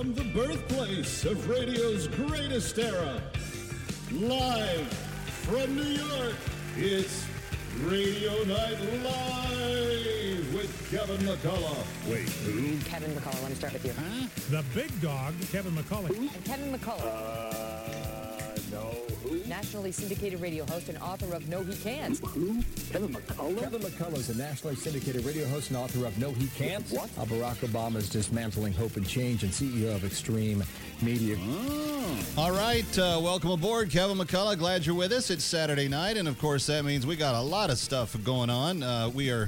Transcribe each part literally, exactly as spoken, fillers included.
From the birthplace of radio's greatest era, live from New York, it's Radio Night Live with Kevin McCullough. Wait, who? Kevin McCullough, let me start with you. Huh? The big dog, Kevin McCullough. And Kevin McCullough. Uh, no, who? Nationally syndicated radio host and author of No He Can't. Who? Kevin McCullough? Kevin McCullough is a nationally syndicated radio host and author of No He Can't. What? Uh, Barack Obama's Dismantling Hope and Change and C E O of Extreme Media. Oh. All right, uh, welcome aboard, Kevin McCullough. Glad you're with us. It's Saturday night, and of course, that means we got a lot of stuff going on. Uh, we are.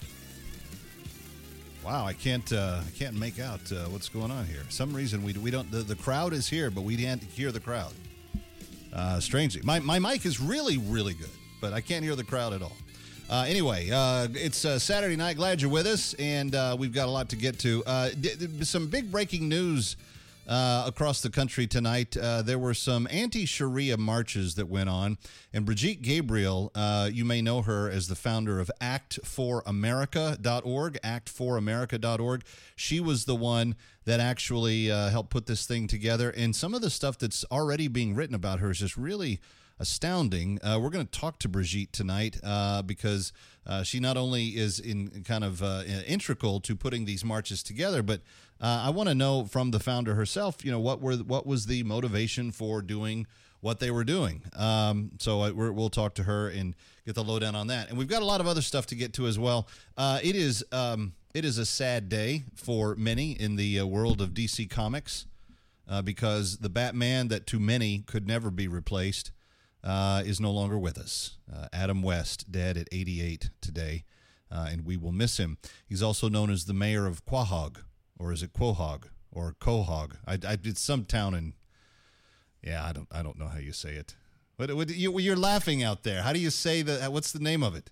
Wow, I can't. Uh, I can't make out uh, what's going on here. Some reason we we don't. The, the crowd is here, but we can't hear the crowd. Uh, strangely, my my mic is really really good, but I can't hear the crowd at all. Uh, anyway, uh, it's uh, Saturday night. Glad you're with us, and uh, we've got a lot to get to. Uh, d- d- some big breaking news. Uh, across the country tonight, uh, there were some anti-Sharia marches that went on, and Brigitte Gabriel, uh, you may know her as the founder of act for america dot org, act for america dot org. She was the one that actually uh, helped put this thing together, and some of the stuff that's already being written about her is just really astounding. Uh, we're going to talk to Brigitte tonight uh, because uh, she not only is in kind of uh, integral to putting these marches together, but uh, I want to know from the founder herself, you know, what were what was the motivation for doing what they were doing. Um, so I, we're, we'll talk to her and get the lowdown on that. And we've got a lot of other stuff to get to as well. Uh, it is um, it is a sad day for many in the uh, world of D C Comics uh, because the Batman that to many could never be replaced Uh, is no longer with us. Uh, Adam West, dead at eighty-eight today, uh, and we will miss him. He's also known as the mayor of Quahog, or is it Quahog, or Quahog? I, I did some town in, yeah, I don't I don't know how you say it. What, what you, you're laughing out there. How do you say that? What's the name of it?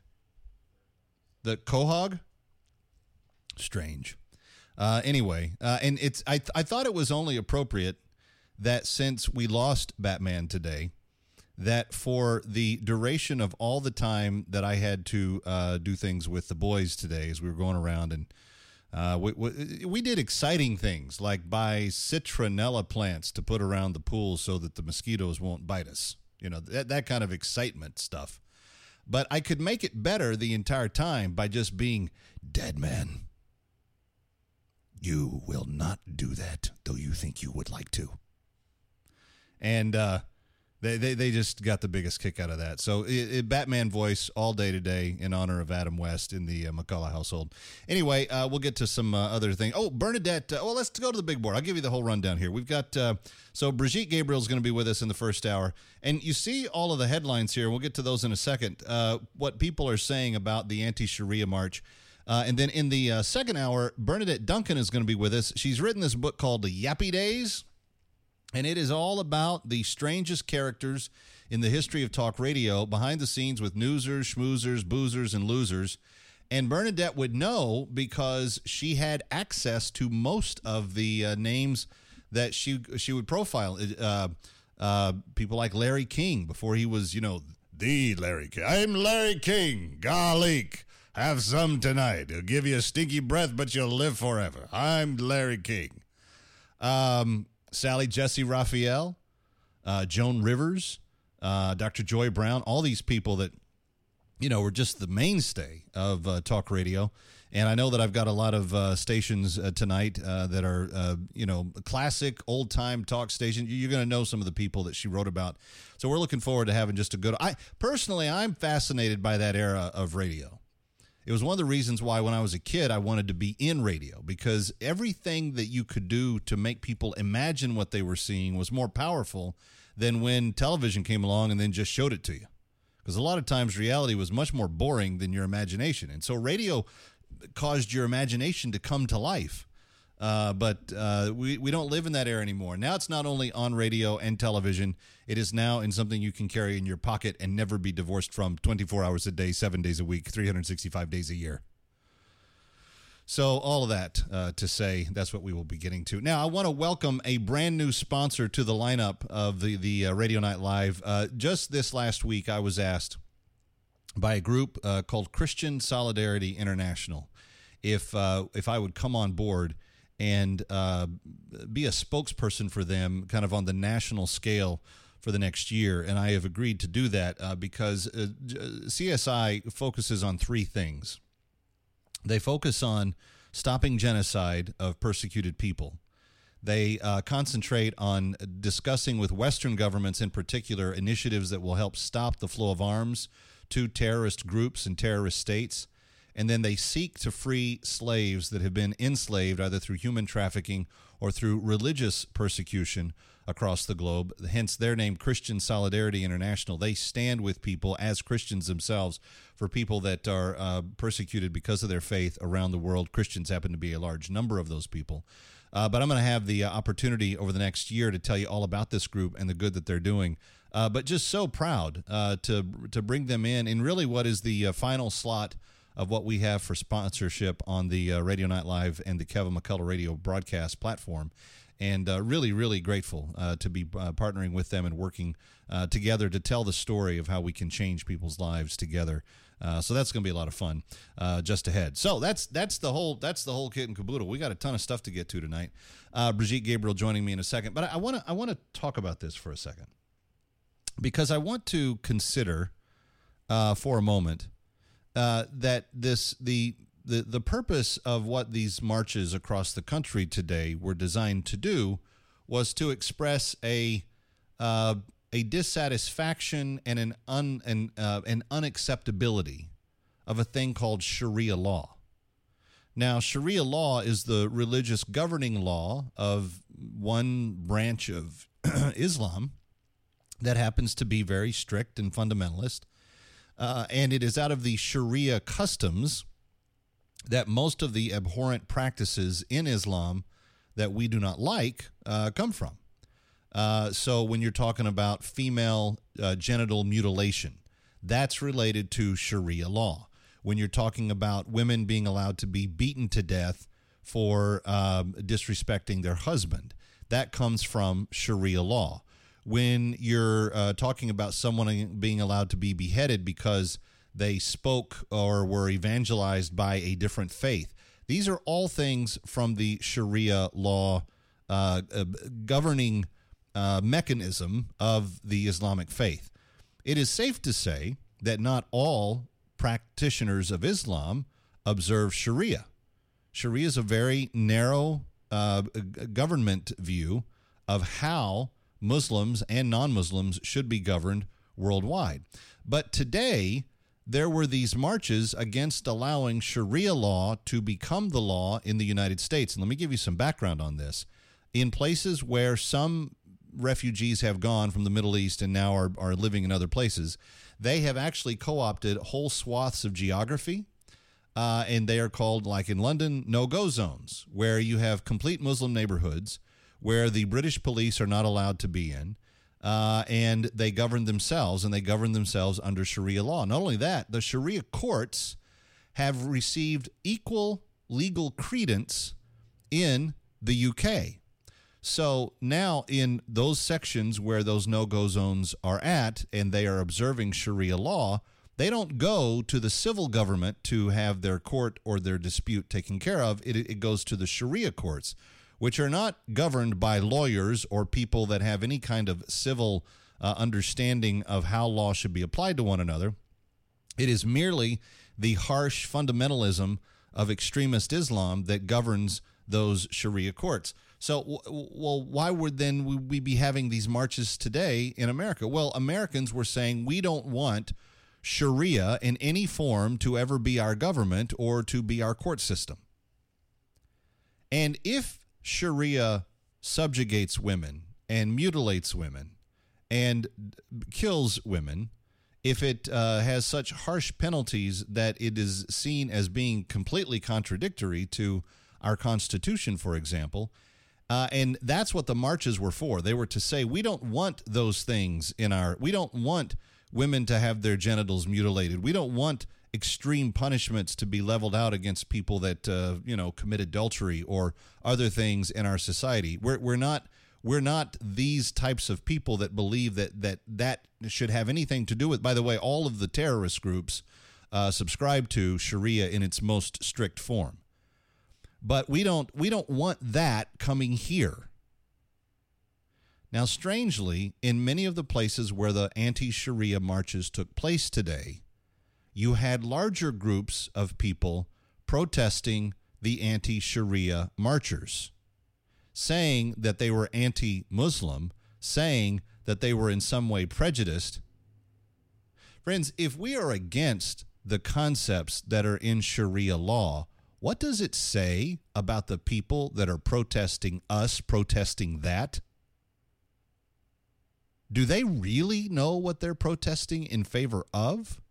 The Quahog? Strange. Uh, anyway, uh, and it's I I thought it was only appropriate that since we lost Batman today, that for the duration of all the time that I had to uh, do things with the boys today as we were going around, and uh, we, we, we did exciting things like buy citronella plants to put around the pool so that the mosquitoes won't bite us. You know, that, that kind of excitement stuff. But I could make it better the entire time by just being dead man. You will not do that, though you think you would like to. And, uh, They, they they just got the biggest kick out of that. So it, it, Batman voice all day today in honor of Adam West in the uh, McCullough household. Anyway, uh, we'll get to some uh, other things. Oh, Bernadette. Uh, well, let's go to the big board. I'll give you the whole rundown here. We've got, uh, so Brigitte Gabriel is going to be with us in the first hour. And you see all of the headlines here. We'll get to those in a second. Uh, what people are saying about the anti-Sharia march. Uh, and then in the uh, second hour, Bernadette Duncan is going to be with us. She's written this book called The Yappy Days. And it is all about the strangest characters in the history of talk radio, behind the scenes with newsers, schmoozers, boozers, and losers. And Bernadette would know because she had access to most of the uh, names that she she would profile. Uh, uh, people like Larry King before he was, you know, the Larry King. I'm Larry King. Golly, have some tonight. It'll give you a stinky breath, but you'll live forever. I'm Larry King. Um... Sally Jesse Raphael, uh, Joan Rivers, uh, Doctor Joy Brown, all these people that, you know, were just the mainstay of uh, talk radio. And I know that I've got a lot of uh, stations uh, tonight uh, that are, uh, you know, classic old-time talk station. You're going to know some of the people that she wrote about. So we're looking forward to having just a good... I personally, I'm fascinated by that era of radio. It was one of the reasons why when I was a kid, I wanted to be in radio, because everything that you could do to make people imagine what they were seeing was more powerful than when television came along and then just showed it to you. Because a lot of times reality was much more boring than your imagination. And so radio caused your imagination to come to life. Uh, but uh, we, we don't live in that era anymore. Now it's not only on radio and television, it is now in something you can carry in your pocket and never be divorced from twenty-four hours a day, seven days a week, three hundred sixty-five days a year. So all of that uh, to say, that's what we will be getting to. Now, I want to welcome a brand new sponsor to the lineup of the, the uh, Radio Night Live. Uh, just this last week, I was asked by a group uh, called Christian Solidarity International if uh, if I would come on board and uh, be a spokesperson for them kind of on the national scale for the next year. And I have agreed to do that uh, because uh, C S I focuses on three things. They focus on stopping genocide of persecuted people. They uh, concentrate on discussing with Western governments in particular initiatives that will help stop the flow of arms to terrorist groups and terrorist states. And then they seek to free slaves that have been enslaved either through human trafficking or through religious persecution across the globe. Hence their name, Christian Solidarity International. They stand with people as Christians themselves for people that are uh, persecuted because of their faith around the world. Christians happen to be a large number of those people. Uh, but I'm going to have the uh, opportunity over the next year to tell you all about this group and the good that they're doing. Uh, but just so proud uh, to to bring them in in really what is the uh, final slot of what we have for sponsorship on the uh, Radio Night Live and the Kevin McCullough Radio broadcast platform. And uh, really, really grateful uh, to be uh, partnering with them and working uh, together to tell the story of how we can change people's lives together. Uh, so that's going to be a lot of fun uh, just ahead. So that's that's the whole that's the whole kit and caboodle. We got a ton of stuff to get to tonight. Uh, Brigitte Gabriel joining me in a second, but I want to I want to talk about this for a second because I want to consider uh, for a moment uh, that this the the the purpose of what these marches across the country today were designed to do was to express a uh, a dissatisfaction and an un and uh, an unacceptability of a thing called Sharia law. Now, Sharia law is the religious governing law of one branch of Islam that happens to be very strict and fundamentalist, uh, and it is out of the Sharia customs that most of the abhorrent practices in Islam that we do not like uh, come from. Uh, so when you're talking about female uh, genital mutilation, that's related to Sharia law. When you're talking about women being allowed to be beaten to death for um, disrespecting their husband, that comes from Sharia law. When you're uh, talking about someone being allowed to be beheaded because they spoke or were evangelized by a different faith, these are all things from the Sharia law uh, uh, governing Uh, mechanism of the Islamic faith. It is safe to say that not all practitioners of Islam observe Sharia. Sharia is a very narrow uh, government view of how Muslims and non-Muslims should be governed worldwide. But today, there were these marches against allowing Sharia law to become the law in the United States. And let me give you some background on this. In places where some refugees have gone from the Middle East and now are, are living in other places, they have actually co-opted whole swaths of geography, uh, and they are called, like in London, no-go zones, where you have complete Muslim neighborhoods where the British police are not allowed to be in, uh, and they govern themselves, and they govern themselves under Sharia law. Not only that, the Sharia courts have received equal legal credence in the U K. So now in those sections where those no-go zones are at and they are observing Sharia law, they don't go to the civil government to have their court or their dispute taken care of. It, it goes to the Sharia courts, which are not governed by lawyers or people that have any kind of civil uh, understanding of how law should be applied to one another. It is merely the harsh fundamentalism of extremist Islam that governs those Sharia courts. So, well, why would then we be having these marches today in America? Well, Americans were saying we don't want Sharia in any form to ever be our government or to be our court system. And if Sharia subjugates women and mutilates women and kills women, if it uh, has such harsh penalties that it is seen as being completely contradictory to our Constitution, for example, Uh, and that's what the marches were for. They were to say, we don't want those things in our, we don't want women to have their genitals mutilated. We don't want extreme punishments to be leveled out against people that, uh, you know, commit adultery or other things in our society. We're, we're not, we're not these types of people that believe that, that that should have anything to do with, by the way, all of the terrorist groups uh, subscribe to Sharia in its most strict form. But we don't we don't want that coming here. Now, strangely, in many of the places where the anti-Sharia marches took place today, you had larger groups of people protesting the anti-Sharia marchers, saying that they were anti-Muslim, saying that they were in some way prejudiced. Friends, if we are against the concepts that are in Sharia law, what does it say about the people that are protesting us, protesting that? Do they really know what they're protesting in favor of?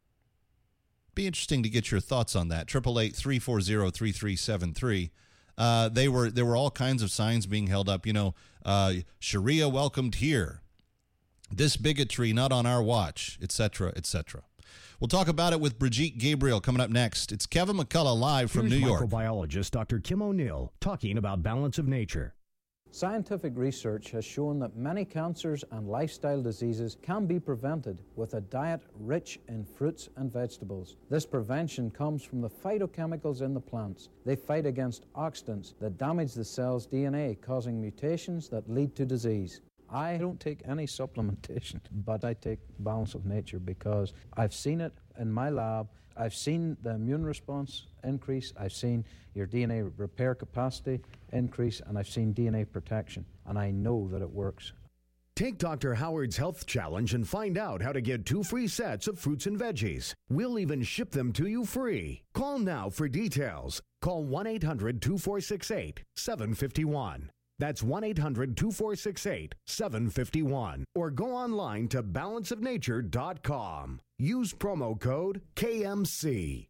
Be interesting to get your thoughts on that. eight eight eight, three four zero, three three seven three. Uh, they were there were all kinds of signs being held up. You know, uh, Sharia welcomed here. This bigotry not on our watch, et cetera, et cetera. We'll talk about it with Brigitte Gabriel coming up next. It's Kevin McCullough live from Here's New York. Microbiologist Doctor Kim O'Neill talking about balance of nature. Scientific research has shown that many cancers and lifestyle diseases can be prevented with a diet rich in fruits and vegetables. This prevention comes from the phytochemicals in the plants. They fight against oxidants that damage the cell's D N A, causing mutations that lead to disease. I don't take any supplementation, but I take Balance of Nature because I've seen it in my lab. I've seen the immune response increase, I've seen your D N A repair capacity increase, and I've seen D N A protection, and I know that it works. Take Doctor Howard's Health Challenge and find out how to get two free sets of fruits and veggies. We'll even ship them to you free. Call now for details. Call one eight hundred, two four six eight, seven five one. That's one eight hundred, two four six eight, seven five one. Or go online to balance of nature dot com. Use promo code K M C.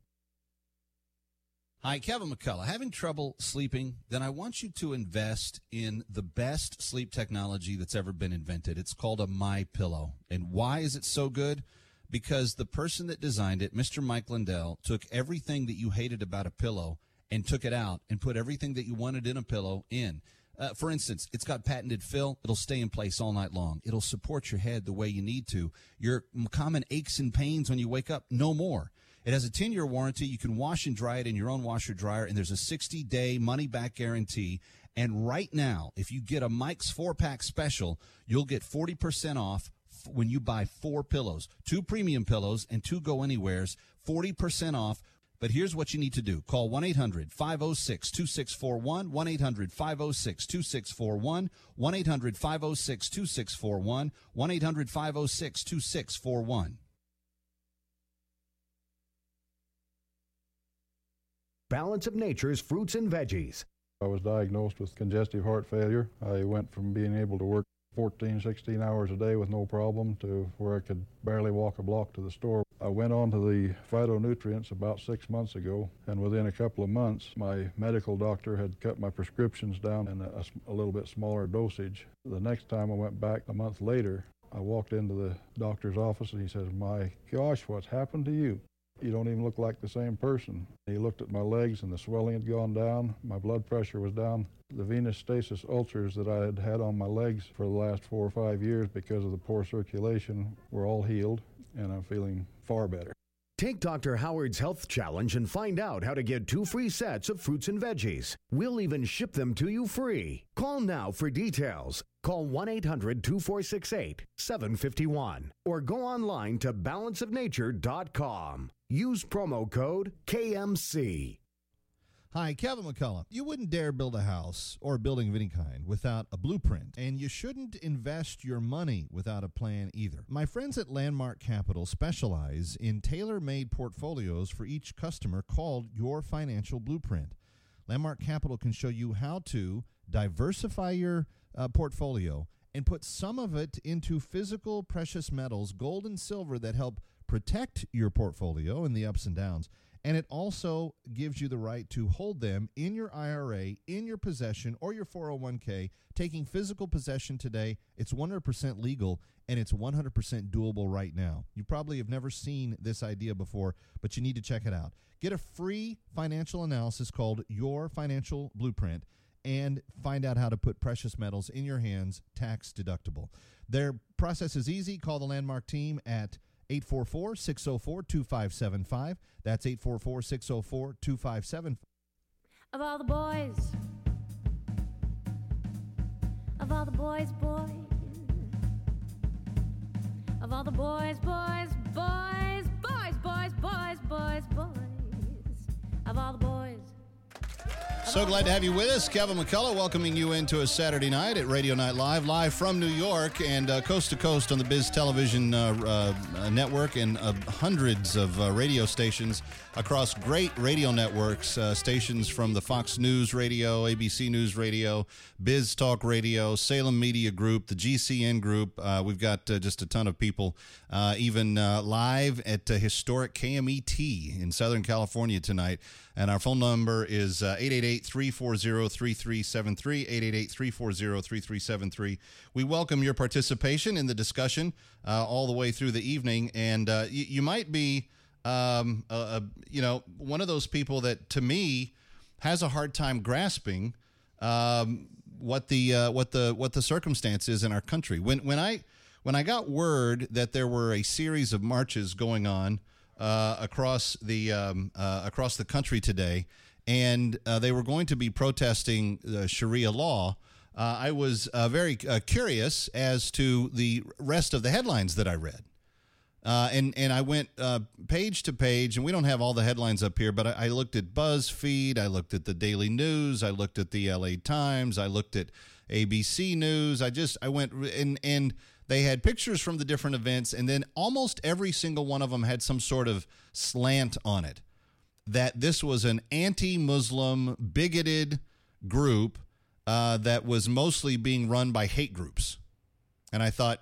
Hi, Kevin McCullough. Having trouble sleeping? Then I want you to invest in the best sleep technology that's ever been invented. It's called a MyPillow. And why is it so good? Because the person that designed it, Mister Mike Lindell, took everything that you hated about a pillow and took it out and put everything that you wanted in a pillow in. Uh, for instance, it's got patented fill. It'll stay in place all night long. It'll support your head the way you need to. Your common aches and pains when you wake up, no more. It has a ten-year warranty. You can wash and dry it in your own washer dryer, and there's a sixty-day money-back guarantee. And right now, if you get a Mike's four-pack special, you'll get forty percent off when you buy four pillows, two premium pillows and two go-anywheres, forty percent off. But here's what you need to do. Call one eight hundred, five oh six, two six four one, one eight hundred, five oh six, two six four one, one eight hundred, five oh six, two six four one, one eight hundred, five oh six, two six four one. Balance of Nature's fruits and veggies. I was diagnosed with congestive heart failure. I went from being able to work fourteen, sixteen hours a day with no problem to where I could barely walk a block to the store. I went on to the phytonutrients about six months ago, and within a couple of months, my medical doctor had cut my prescriptions down in a, a little bit smaller dosage. The next time I went back a month later, I walked into the doctor's office and he says, "My gosh, what's happened to you? You don't even look like the same person." He looked at my legs and the swelling had gone down. My blood pressure was down. The venous stasis ulcers that I had had on my legs for the last four or five years because of the poor circulation were all healed, and I'm feeling far better. Take Doctor Howard's Health Challenge and find out how to get two free sets of fruits and veggies. We'll even ship them to you free. Call now for details. Call one eight hundred, two four six eight, seven five one. Or go online to balance of nature dot com. Use promo code K M C. Hi, Kevin McCullough. You wouldn't dare build a house or a building of any kind without a blueprint, and you shouldn't invest your money without a plan either. My friends at Landmark Capital specialize in tailor-made portfolios for each customer called Your Financial Blueprint. Landmark Capital can show you how to diversify your uh, portfolio and put some of it into physical precious metals, gold and silver, that help protect your portfolio in the ups and downs. And it also gives you the right to hold them in your I R A, in your possession, or your four oh one k. Taking physical possession today, it's one hundred percent legal, and it's one hundred percent doable right now. You probably have never seen this idea before, but you need to check it out. Get a free financial analysis called Your Financial Blueprint and find out how to put precious metals in your hands tax deductible. Their process is easy. Call the Landmark team at eight four four, six oh four, two five seven five. That's eight four four, six oh four, two five seven five. Of all the boys, of all the boys, boys, of all the boys, boys, boys, boys, boys, boys, boys, boys, of all the boys. So glad to have you with us. Kevin McCullough welcoming you into a Saturday night at Radio Night Live, live from New York and uh, coast to coast on the Biz Television uh, uh, network and uh, hundreds of uh, radio stations across great radio networks, uh, stations from the Fox News Radio, A B C News Radio, Biz Talk Radio, Salem Media Group, the G C N Group. Uh, we've got uh, just a ton of people, uh, even uh, live at uh, historic K M E T in Southern California tonight. And our phone number is uh, eight eight eight, three four zero, three three seven three, eight eight eight, three four zero, three three seven three. We welcome your participation in the discussion uh, all the way through the evening. And uh, you, you might be, um, uh, uh, you know, one of those people that, to me, has a hard time grasping um, what the uh, what the what the circumstance is in our country. When when I when I got word that there were a series of marches going on Uh, across the um, uh, across the country today, and uh, they were going to be protesting uh, Sharia law, uh, I was uh, very uh, curious as to the rest of the headlines that I read. Uh, and, and I went uh, page to page, and we don't have all the headlines up here, but I, I looked at BuzzFeed, I looked at the Daily News, I looked at the L A Times, I looked at A B C News. I just, I went, and and they had pictures from the different events, and then almost every single one of them had some sort of slant on it, that this was an anti-Muslim, bigoted group uh, that was mostly being run by hate groups. And I thought,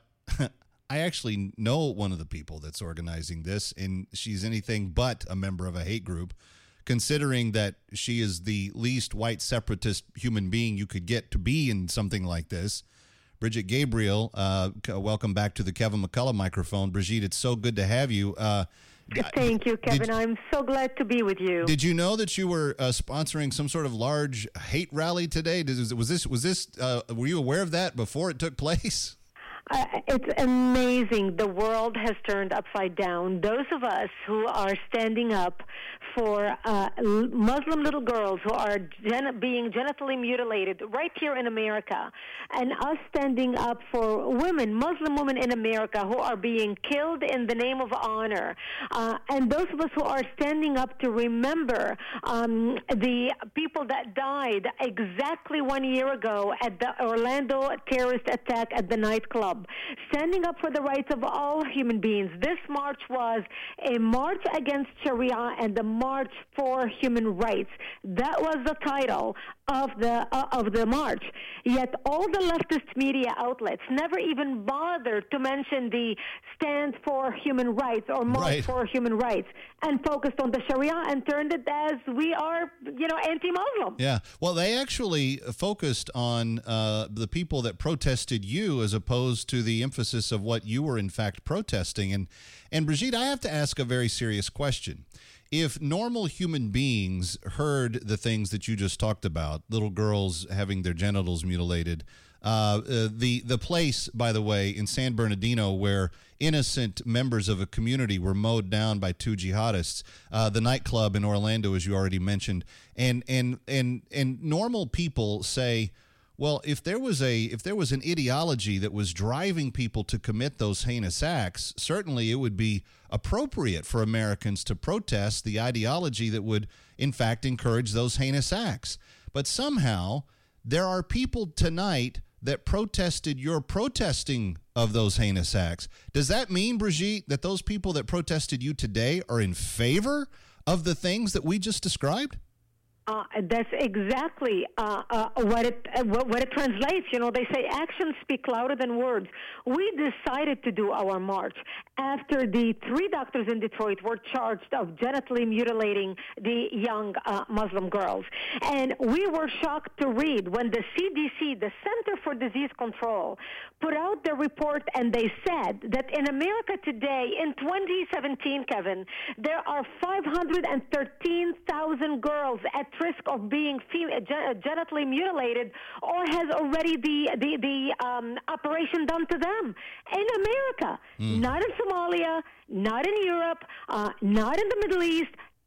I actually know one of the people that's organizing this, and she's anything but a member of a hate group, considering that she is the least white separatist human being you could get to be in something like this. Bridget Gabriel, uh, welcome back to the Kevin McCullough microphone. Brigitte, it's so good to have you. Uh, Thank you, Kevin. Did, I'm so glad to be with you. Did you know that you were uh, sponsoring some sort of large hate rally today? Did, was this, was this, uh, were you aware of that before it took place? Uh, it's amazing. The world has turned upside down. Those of us who are standing up for uh, Muslim little girls who are gen- being genitally mutilated right here in America, and us standing up for women, Muslim women in America who are being killed in the name of honor, uh, and those of us who are standing up to remember um, the people that died exactly one year ago at the Orlando terrorist attack at the nightclub. Standing up for the rights of all human beings. This march was a march against Sharia and the march for human rights. That was the title of the uh, of the march. Yet all the leftist media outlets never even bothered to mention the stand for human rights or march right. for human rights, and focused on the Sharia and turned it as we are, you know, anti-Muslim. Yeah. Well, they actually focused on uh, the people that protested you as opposed to the emphasis of what you were in fact protesting. And, and Brigitte, I have to ask a very serious question. If normal human beings heard the things that you just talked about, little girls having their genitals mutilated, uh, uh, the the place, by the way, in San Bernardino where innocent members of a community were mowed down by two jihadists, uh, the nightclub in Orlando, as you already mentioned, and and and and normal people say, well, if there was a if there was an ideology that was driving people to commit those heinous acts, certainly it would be appropriate for Americans to protest the ideology that would, in fact, encourage those heinous acts. But somehow there are people tonight that protested your protesting of those heinous acts. Does that mean, Brigitte, that those people that protested you today are in favor of the things that we just described? Uh, that's exactly uh, uh, what it uh, what, what it translates. You know, they say actions speak louder than words. We decided to do our march after the three doctors in Detroit were charged of genitally mutilating the young uh, Muslim girls. And we were shocked to read when the C D C, the Center for Disease Control, put out the report, and they said that in America today, in twenty seventeen, Kevin, there are five hundred thirteen thousand girls at risk of being fem- gen- genitally mutilated, or has already the the, the um, operation done to them in America, mm. not in Somalia, not in Europe, uh, not in the Middle East.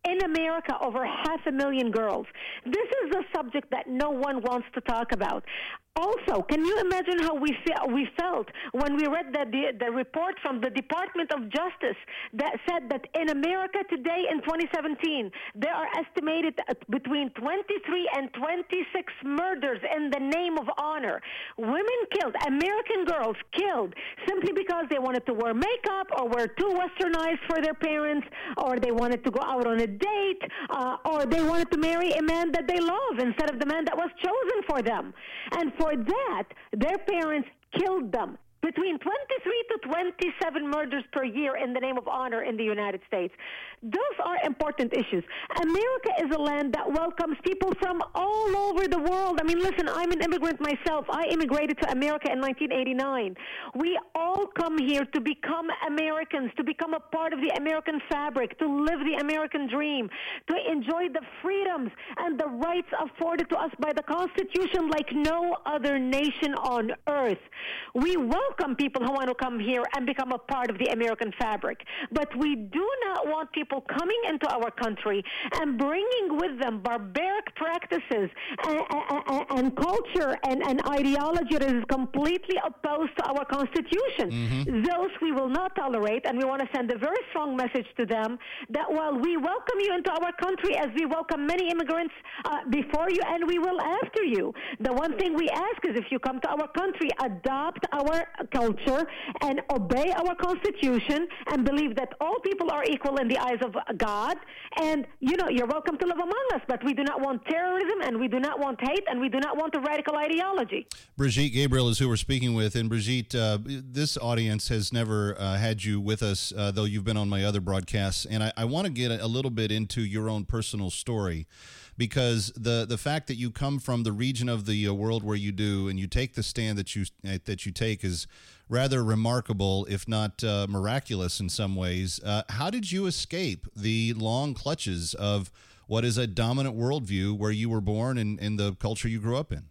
in America, over half a million girls. This is a subject that no one wants to talk about. Also, can you imagine how we fe- we felt when we read the, the the report from the Department of Justice that said that in America today in twenty seventeen there are estimated between twenty-three and twenty-six murders in the name of honor. Women killed, American girls killed, simply because they wanted to wear makeup or were too westernized for their parents, or they wanted to go out on a date, uh, or they wanted to marry a man that they love instead of the man that was chosen for them. And for that, their parents killed them. Between twenty-three to twenty-seven murders per year in the name of honor in the United States. Those are important issues. America is a land that welcomes people from all over the world. I mean, listen, I'm an immigrant myself. I immigrated to America in nineteen eighty-nine. We all come here to become Americans, to become a part of the American fabric, to live the American dream, to enjoy the freedoms and the rights afforded to us by the Constitution like no other nation on earth. We welcome Welcome people who want to come here and become a part of the American fabric. But we do not want people coming into our country and bringing with them barbaric practices and, and, and culture and, and ideology that is completely opposed to our Constitution. Mm-hmm. Those we will not tolerate, and we want to send a very strong message to them that while we welcome you into our country as we welcome many immigrants uh, before you, and we will after you, the one thing we ask is if you come to our country, adopt our culture and obey our Constitution and believe that all people are equal in the eyes of God. And, you know, you're welcome to live among us, but we do not want terrorism, and we do not want hate, and we do not want a radical ideology. Brigitte Gabriel is who we're speaking with. And Brigitte, uh, this audience has never uh, had you with us, uh, though you've been on my other broadcasts. And I, I want to get a little bit into your own personal story, because the the fact that you come from the region of the uh, world where you do, and you take the stand that you uh, that you take, is rather remarkable, if not uh, miraculous in some ways. Uh, how did you escape the long clutches of what is a dominant worldview where you were born and in the culture you grew up in?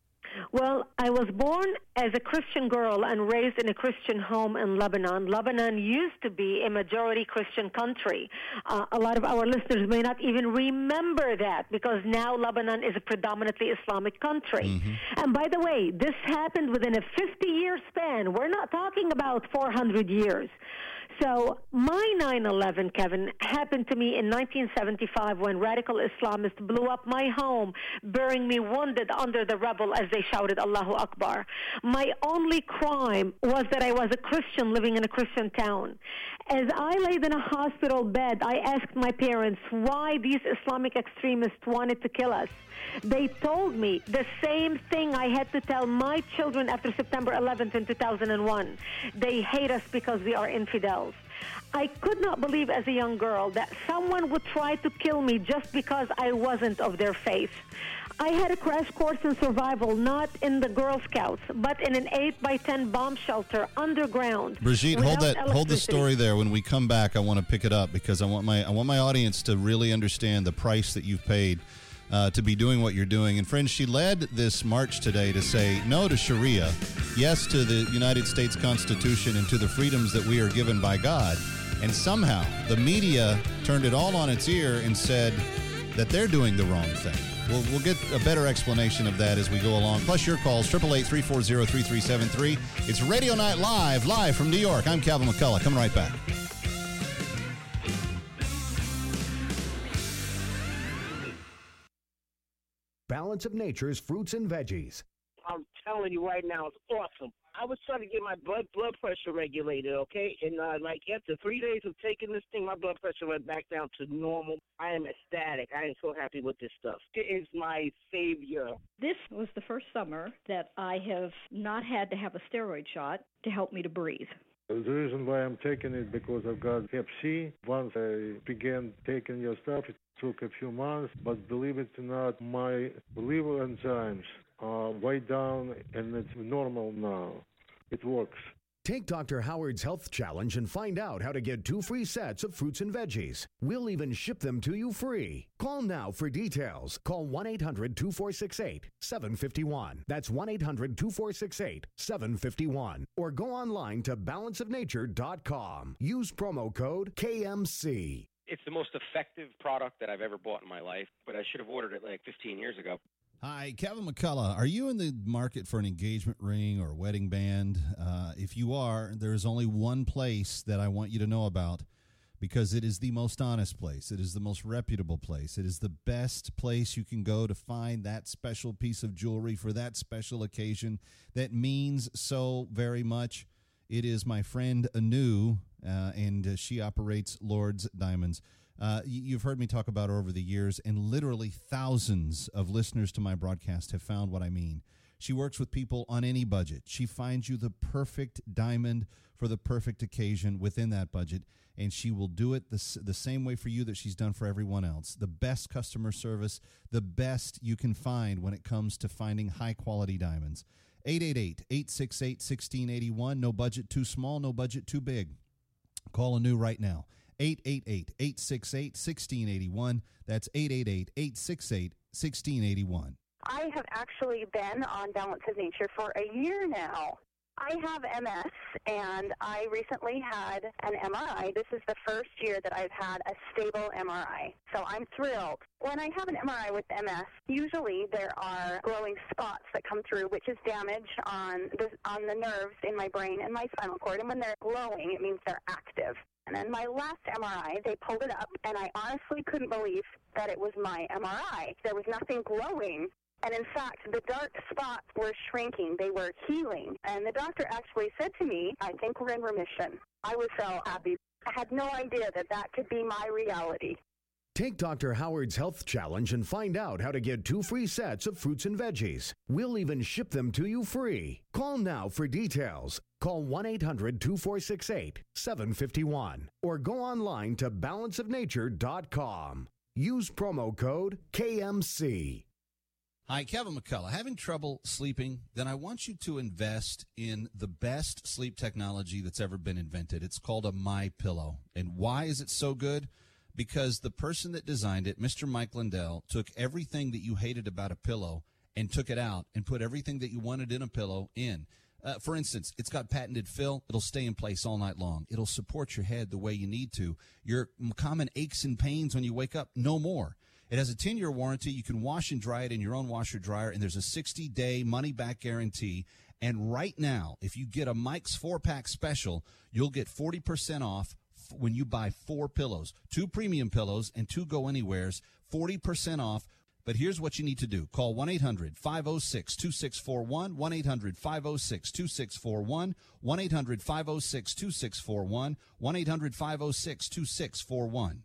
Well, I was born as a Christian girl and raised in a Christian home in Lebanon. Lebanon used to be a majority Christian country. Uh, a lot of our listeners may not even remember that, because now Lebanon is a predominantly Islamic country. Mm-hmm. And by the way, this happened within a fifty-year span. We're not talking about four hundred years. So my nine eleven, Kevin, happened to me in nineteen seventy-five when radical Islamists blew up my home, burying me wounded under the rubble as they shouted Allahu Akbar. My only crime was that I was a Christian living in a Christian town. As I laid in a hospital bed, I asked my parents why these Islamic extremists wanted to kill us. They told me the same thing I had to tell my children after September eleventh in two thousand one. They hate us because we are infidels. I could not believe as a young girl that someone would try to kill me just because I wasn't of their faith. I had a crash course in survival, not in the Girl Scouts, but in an eight by ten bomb shelter underground. Brigitte, hold that, hold the story there. When we come back, I want to pick it up, because I want my, I want my audience to really understand the price that you've paid Uh, to be doing what you're doing. And friends, she led this march today to say no to Sharia, yes to the United States Constitution and to the freedoms that we are given by God. And somehow the media turned it all on its ear and said that they're doing the wrong thing. We'll, we'll get a better explanation of that as we go along. Plus your calls, eight eight eight, three four zero, three three seven three. It's Radio Night Live, live from New York. I'm Calvin McCullough. Coming right back. Balance of Nature's fruits and veggies. I'm telling you right now, it's awesome. I was trying to get my blood blood pressure regulated, okay? And, uh, like, after three days of taking this thing, my blood pressure went back down to normal. I am ecstatic. I am so happy with this stuff. It is my savior. This was the first summer that I have not had to have a steroid shot to help me to breathe. The reason why I'm taking it because I've got hep C. Once I began taking your stuff, it took a few months, but believe it or not, my liver enzymes are way down and it's normal now. It works. Take Doctor Howard's Health Challenge and find out how to get two free sets of fruits and veggies. We'll even ship them to you free. Call now for details. Call one eight hundred, two four six eight, seven five one. That's one eight hundred, two four six eight, seven five one. Or go online to balance of nature dot com. Use promo code K M C. It's the most effective product that I've ever bought in my life, but I should have ordered it like fifteen years ago. Hi, Kevin McCullough. Are you in the market for an engagement ring or a wedding band? Uh, if you are, there is only one place that I want you to know about, because it is the most honest place. It is the most reputable place. It is the best place you can go to find that special piece of jewelry for that special occasion that means so very much. It is my friend Anu, uh, and uh, she operates Lord's Diamonds. Uh, you've heard me talk about her over the years, and literally thousands of listeners to my broadcast have found what I mean. She works with people on any budget. She finds you the perfect diamond for the perfect occasion within that budget, and she will do it the, the same way for you that she's done for everyone else. The best customer service, the best you can find when it comes to finding high-quality diamonds. eight eight eight, eight six eight, one six eight one. No budget too small, no budget too big. Call Anu right now. eight eight eight, eight six eight, one six eight one. That's eight eight eight, eight six eight, one six eight one. I have actually been on Balance of Nature for a year now. I have M S, and I recently had an M R I. This is the first year that I've had a stable M R I, so I'm thrilled. When I have an M R I with M S, usually there are glowing spots that come through, which is damage on the, on the nerves in my brain and my spinal cord, and when they're glowing, it means they're active. And then my last M R I, they pulled it up, and I honestly couldn't believe that it was my M R I. There was nothing glowing. And in fact, the dark spots were shrinking. They were healing. And the doctor actually said to me, I think we're in remission. I was so happy. I had no idea that that could be my reality. Take Doctor Howard's Health Challenge and find out how to get two free sets of fruits and veggies. We'll even ship them to you free. Call now for details. Call one eight hundred, two four six eight, seven five one or go online to balance of nature dot com. Use promo code K M C. Hi, Kevin McCullough. Having trouble sleeping? Then I want you to invest in the best sleep technology that's ever been invented. It's called a MyPillow. And why is it so good? Because the person that designed it, Mister Mike Lindell, took everything that you hated about a pillow and took it out and put everything that you wanted in a pillow in. Uh, for instance, it's got patented fill. It'll stay in place all night long. It'll support your head the way you need to. Your common aches and pains when you wake up, no more. It has a ten-year warranty. You can wash and dry it in your own washer dryer, and there's a sixty-day money-back guarantee. And right now, if you get a Mike's four-pack special, you'll get forty percent off when you buy four pillows, two premium pillows and two go-anywheres, forty percent off. But here's what you need to do. Call one eight hundred, five oh six, two six four one, one eight hundred, five oh six, two six four one, one eight hundred, five oh six, two six four one, one eight hundred, five oh six, two six four one.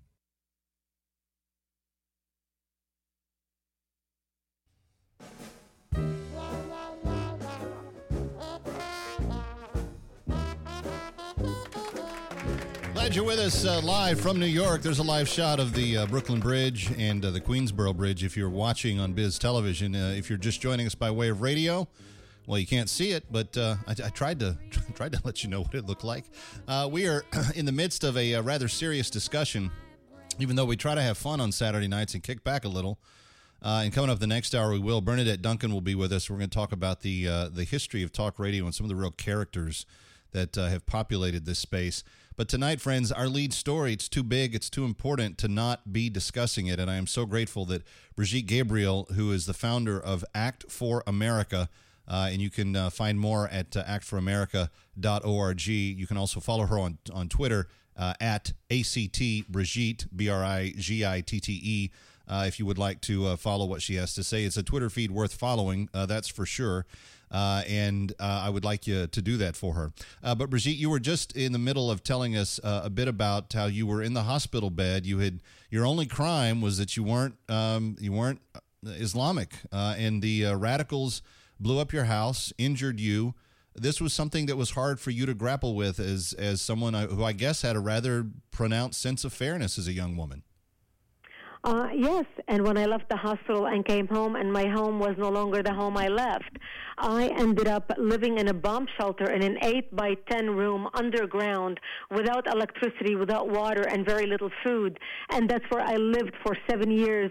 Glad you're with us uh, live from New York. There's a live shot of the uh, Brooklyn Bridge and uh, the Queensboro Bridge if you're watching on Biz Television. Uh, if you're just joining us by way of radio, well, you can't see it, but uh, I, I tried to tried to let you know what it looked like. Uh, we are in the midst of a, a rather serious discussion, even though we try to have fun on Saturday nights and kick back a little. Uh, and coming up the next hour, we will. Bernadette Duncan will be with us. We're going to talk about the uh, the history of talk radio and some of the real characters that uh, have populated this space. But tonight, friends, our lead story, it's too big, it's too important to not be discussing it. And I am so grateful that Brigitte Gabriel, who is the founder of Act for America, uh, and you can uh, find more at uh, act for america dot org. You can also follow her on, on Twitter uh, at A C T Brigitte, B R I G I T T E, uh, if you would like to uh, follow what she has to say. It's a Twitter feed worth following, uh, that's for sure. Uh, and uh, I would like you to do that for her. Uh, but Brigitte, you were just in the middle of telling us uh, a bit about how you were in the hospital bed. You had your only crime was that you weren't um, you weren't Islamic, uh, and the uh, radicals blew up your house, injured you. This was something that was hard for you to grapple with as as someone who I guess had a rather pronounced sense of fairness as a young woman. Uh, yes, and when I left the hospital and came home and my home was no longer the home I left, I ended up living in a bomb shelter in an eight by ten room underground without electricity, without water, and very little food. And that's where I lived for seven years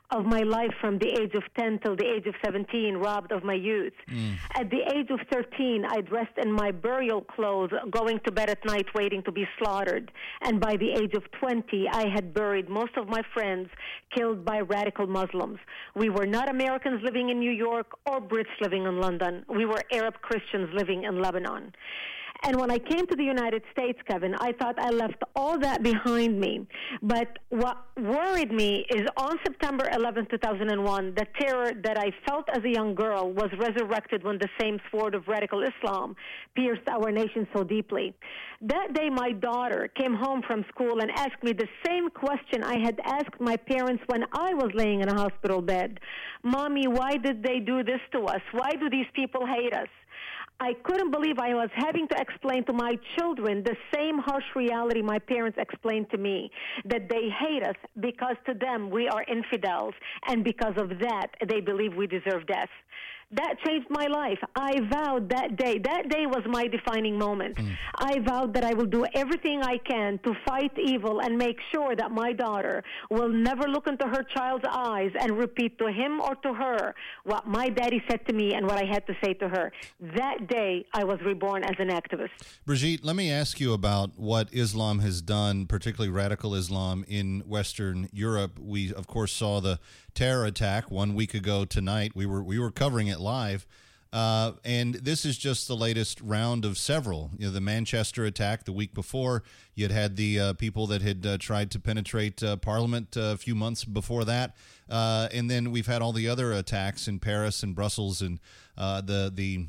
of my life from the age of ten till the age of seventeen, robbed of my youth. Mm. At the age of thirteen, I dressed in my burial clothes, going to bed at night waiting to be slaughtered. And by the age of twenty, I had buried most of my friends killed by radical Muslims. We were not Americans living in New York or Brits living in London. We were Arab Christians living in Lebanon. And when I came to the United States, Kevin, I thought I left all that behind me. But what worried me is on September eleventh, two thousand one, the terror that I felt as a young girl was resurrected when the same sword of radical Islam pierced our nation so deeply. That day, my daughter came home from school and asked me the same question I had asked my parents when I was laying in a hospital bed. Mommy, why did they do this to us? Why do these people hate us? I couldn't believe I was having to explain to my children the same harsh reality my parents explained to me, that they hate us because to them we are infidels, and because of that they believe we deserve death. That changed my life. I vowed that day. That day was my defining moment. Mm. I vowed that I will do everything I can to fight evil and make sure that my daughter will never look into her child's eyes and repeat to him or to her what my daddy said to me and what I had to say to her. That day, I was reborn as an activist. Brigitte, let me ask you about what Islam has done, particularly radical Islam in Western Europe. We, of course, saw the terror attack one week ago tonight. We were we were covering it live, uh, and this is just the latest round of several. You know, the Manchester attack the week before. You had had the uh, people that had uh, tried to penetrate uh, Parliament uh, a few months before that, uh, and then we've had all the other attacks in Paris and Brussels and uh, the the.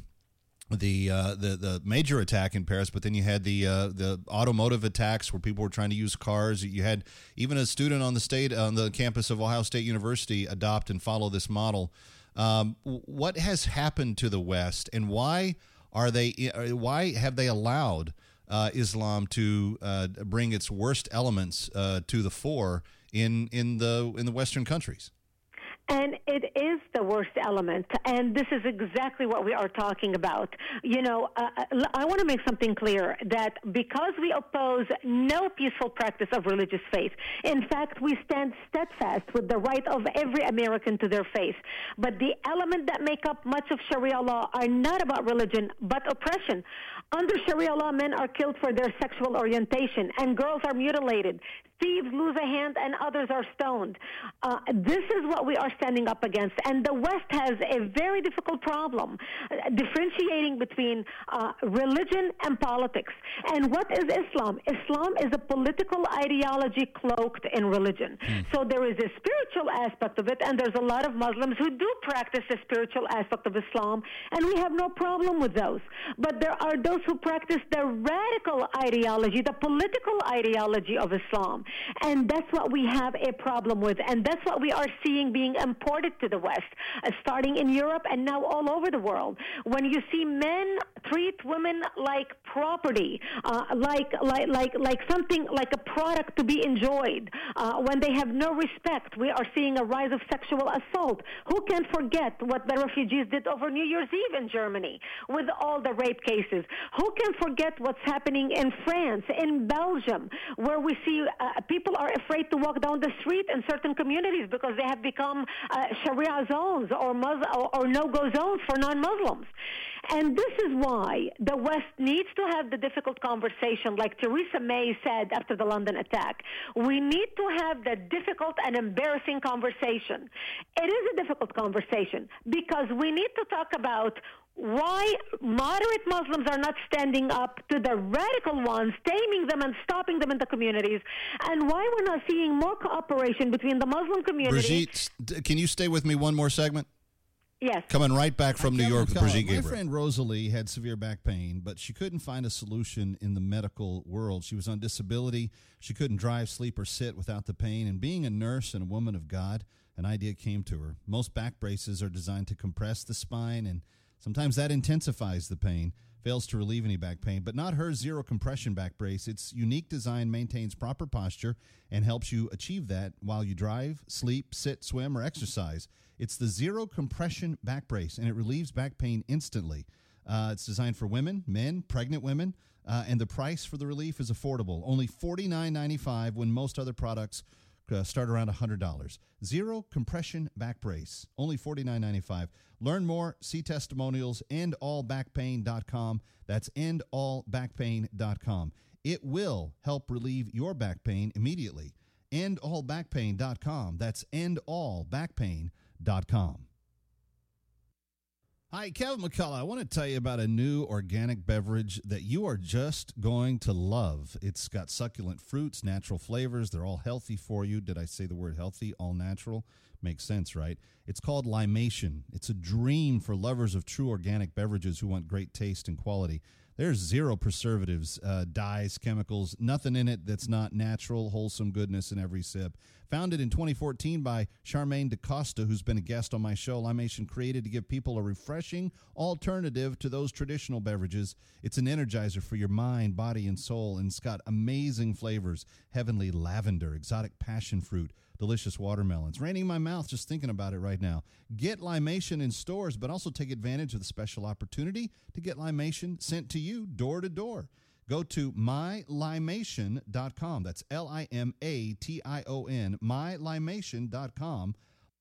The, uh, the the major attack in Paris, but then you had the uh, the automotive attacks where people were trying to use cars. You had even a student on the state on the campus of Ohio State University adopt and follow this model. Um, what has happened to the West, and why are they? Why have they allowed uh, Islam to uh, bring its worst elements uh, to the fore in in the in the Western countries? And it is the worst element, and this is exactly what we are talking about. You know, uh, I want to make something clear, that because we oppose no peaceful practice of religious faith, in fact, we stand steadfast with the right of every American to their faith. But the elements that make up much of Sharia law are not about religion, but oppression. Under Sharia law, men are killed for their sexual orientation, and girls are mutilated. Thieves lose a hand, and others are stoned. Uh, this is what we are standing up against. And the West has a very difficult problem uh, differentiating between uh, religion and politics. And what is Islam? Islam is a political ideology cloaked in religion. Mm. So there is a spiritual aspect of it, and there's a lot of Muslims who do practice the spiritual aspect of Islam, and we have no problem with those. But there are those who practice the radical ideology, the political ideology of Islam. And that's what we have a problem with. And that's what we are seeing being imported to the West, uh, starting in Europe and now all over the world. When you see men treat women like property, uh, like, like, like, like something, like a product to be enjoyed, uh, when they have no respect, we are seeing a rise of sexual assault. Who can forget what the refugees did over New Year's Eve in Germany with all the rape cases? Who can forget what's happening in France, in Belgium, where we see uh, people are afraid to walk down the street in certain communities because they have become uh, Sharia zones or, Mus- or, or no-go zones for non-Muslims. And this is why the West needs to have the difficult conversation, like Theresa May said after the London attack. We need to have the difficult and embarrassing conversation. It is a difficult conversation because we need to talk about why moderate Muslims are not standing up to the radical ones, taming them and stopping them in the communities, and why we're not seeing more cooperation between the Muslim community. Brigitte, can you stay with me one more segment? Yes. Coming right back from New York with Brigitte Gabriel. My friend Rosalie had severe back pain, but she couldn't find a solution in the medical world. She was on disability. She couldn't drive, sleep, or sit without the pain. And being a nurse and a woman of God, an idea came to her. Most back braces are designed to compress the spine, and sometimes that intensifies the pain, fails to relieve any back pain, but not her zero compression back brace. Its unique design maintains proper posture and helps you achieve that while you drive, sleep, sit, swim, or exercise. It's the zero compression back brace, and it relieves back pain instantly. Uh, it's designed for women, men, pregnant women, uh, and the price for the relief is affordable. Only forty-nine ninety-five when most other products uh, start around one hundred dollars. Zero compression back brace, only forty-nine ninety-five. Learn more, see testimonials, end all back pain dot com. That's end all back pain dot com. It will help relieve your back pain immediately. end all back pain dot com. That's end all back pain dot com. Hi, Kevin McCullough. I want to tell you about a new organic beverage that you are just going to love. It's got succulent fruits, natural flavors. They're all healthy for you. Did I say the word healthy? All natural? Makes sense, right? It's called Limation. It's a dream for lovers of true organic beverages who want great taste and quality. There's zero preservatives, uh, dyes, chemicals, nothing in it that's not natural, wholesome goodness in every sip. Founded in twenty fourteen by Charmaine DaCosta, who's been a guest on my show, Limation created to give people a refreshing alternative to those traditional beverages. It's an energizer for your mind, body, and soul, and it's got amazing flavors: heavenly lavender, exotic passion fruit, delicious watermelons. Raining in my mouth just thinking about it right now. Get Limation in stores, but also take advantage of the special opportunity to get Limation sent to you door to door. Go to my limation dot com. That's L I M A T I O N, my limation dot com.